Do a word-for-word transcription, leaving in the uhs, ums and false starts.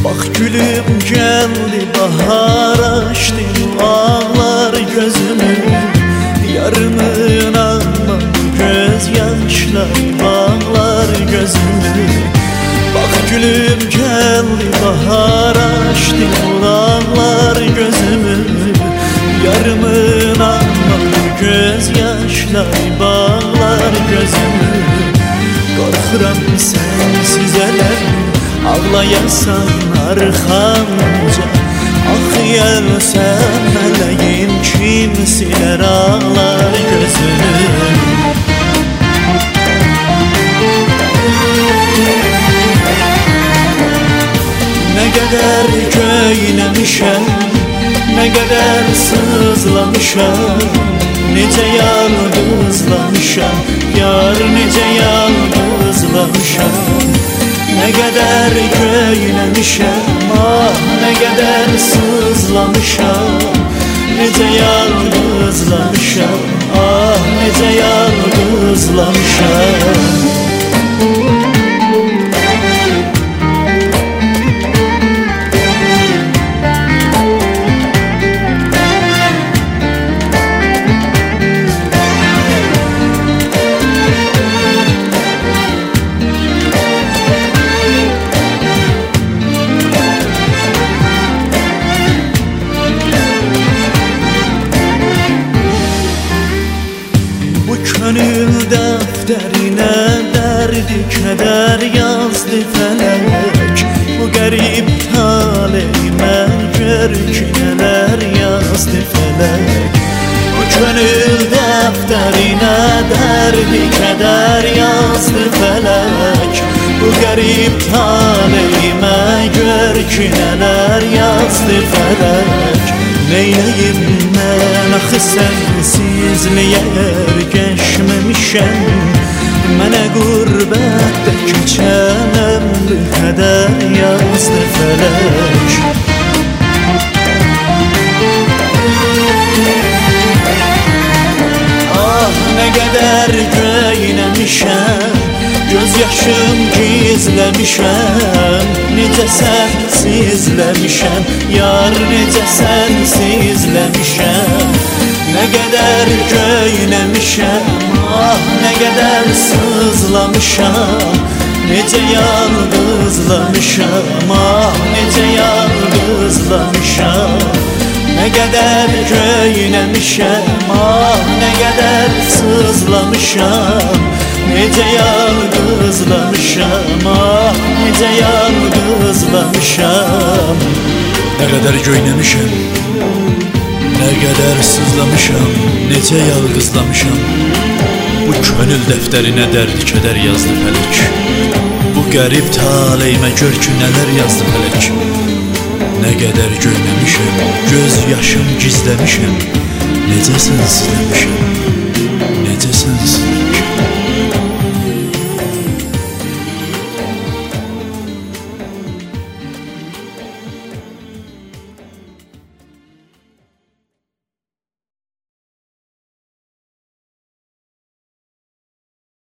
Bak gülüm geldi bahar açtı ağlar gözümü. Yarımın ama gözyaşlar bağlar gözümü. Bak gülüm geldi bahar açtı ağlar gözümü. Yarımın ama gözyaşlar bağlar gözümü. Korkuram sensiz elem ağlayasan arxamca. Axıyarsan mələyin kimsilər ağlar gözünü. Nə qədər göynəmişəm, nə qədər sızlamışam. Necə yalnızlamışam, yar necə yalnızlamışam. Nə qədər göynəmişəm, ah nə qədər sızlamışam. Necə yalnızlamışam, ah necə yalnızlamışam. Gönül dəftərinə dərdi kədər yazdı fələk. Bu qərib taleyimə gör ki nələr yazdı fələk. Bu gönül dəftərinə dərdi kədər yazdı fələk. Bu qərib taleyimə gör ki nələr yazdı fələk. Neyləyim mən axı sənsizliyə ergəşməmişəm. Mənə qürbətdə keçən ömrü qədər yazdı fələk. Ah nə qədər göynəmişəm, göz yaşım gizləmişəm. Necə sənsizləmişəm, yar necə sənsizləmişəm. Nə qədər göynəmişəm, ah nə qədər sızlamışam. Necə yalnızlamışam, ah necə yalnızlamışam. Nə qədər göynəmişəm, ah nə qədər sızlamışam. Necə yalnızlamışam, ah necə yalnızlamışam. Nə qədər göynəmişəm, nə qədər sızlamışam, necə yalnızlamışam. Bu könül dəftərinə dərd kədər yazdı fələk. Bu qərib taleyimə gör ki nələr yazdı fələk. Nə qədər göynəmişəm, göz yaşım gizləmişəm. Necə sənsizləmişəm, necə sənsizləmişəm.